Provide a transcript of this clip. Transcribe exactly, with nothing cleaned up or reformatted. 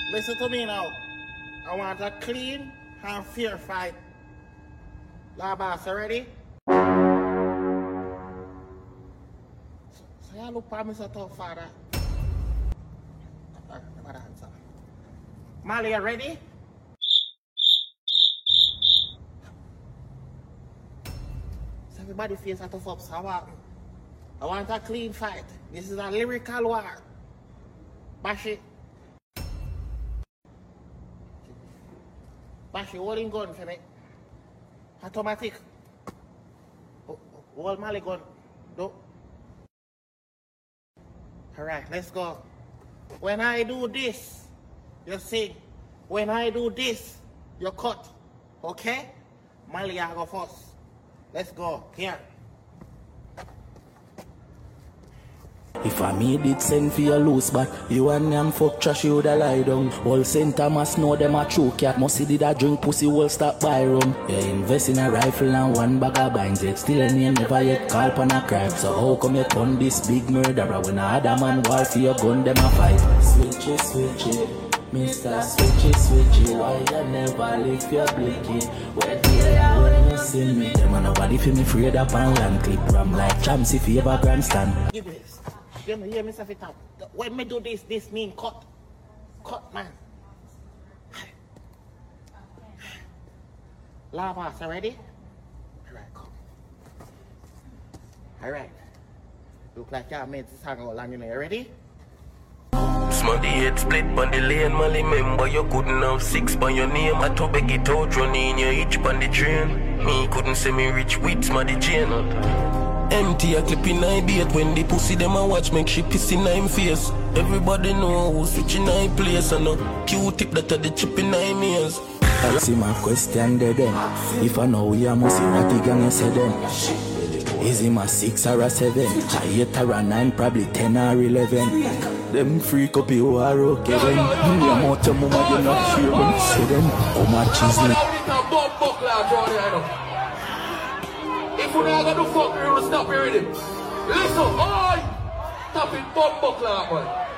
Listen to me now. I want a clean and fair fight. La boss, you ready? So, so you look for me so tough, father. Uh, never answer. Molly, you ready? So everybody feels a tough up, so I want, I want a clean fight. This is a lyrical war. Bash it. Bash it, holding gun for me. Automatic. Hold Molly gun. No. Alright, let's go. When I do this, you sing. When I do this, you cut. Okay? Molly, I go first. Let's go. Here. If I made it send for your loose but you and them fuck trash you woulda lie down. All Saint Thomas know them a true cat. Must see did a drink pussy will stop by rum. You invest in a rifle and one bag of binds yet still a name never yet call upon a crime. So how come you turn this big murderer when a other man war for your gun them a fight? Switchy switchy, Mister Switchy switchy, why you never lift your blicky? Where do you when you see me? Them a nobody feel me afraid up and land clip ram like champs if you ever grandstand. Give me this. You know, hear me say it out. When me do this, this mean cut. Cut, man. Lava, you ready? Alright, come. Alright. Look like you made this hang out long, you know. You ready? Smarty head split on the lane, Molly member you couldn't have six by your name. I to beg it out, running your itch on the train. Me couldn't say me rich with Smarty chain. Empty a clip in I bait when the pussy them a watch make she piss in I'm face. Everybody know who's switching I place and no Q-tip that are the chip in I'm ears. I see my question there then. If I know we are must see what the gang say then. Is him a six or a seven? A eight or a nine, probably ten or eleven. Them freak up you are okay then. You are more to mama you not sure when you say them. How much is it? If you not gonna fuck, you will stop your rhythm. Listen, oi! Stop it, bump buckler, man.